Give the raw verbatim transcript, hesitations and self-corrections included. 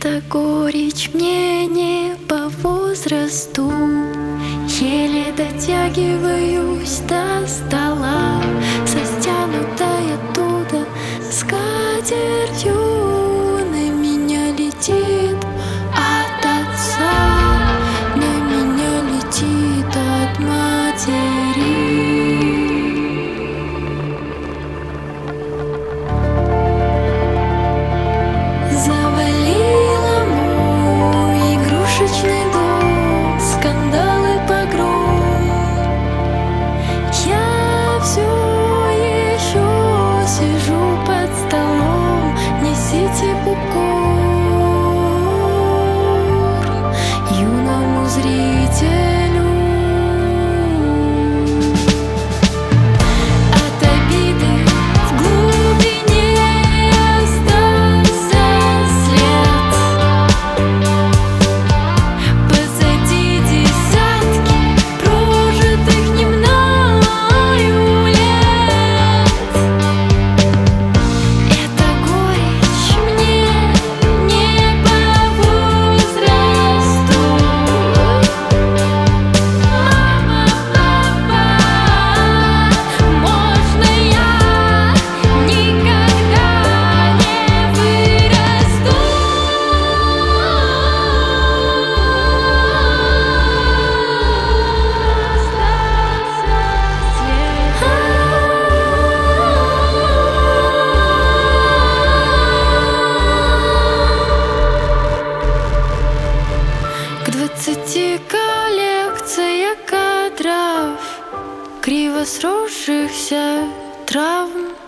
Эта горечь мне не по возрасту. Еле дотягиваюсь до стола, со стянутой оттуда скатертью на меня летит от отца, на меня летит от матери. Завалила мой игрушечный дом, скандалы, погром. Я все еще сижу под столом, несите попкорн юному зрителю. От обиды в глубине остался след. Позади десятки прожитых не мною лет. Эта горечь мне не по возрасту. Мама, папа, можно я никогда не вырасту? К двадцати коллекция кадров криво сросшихся травм.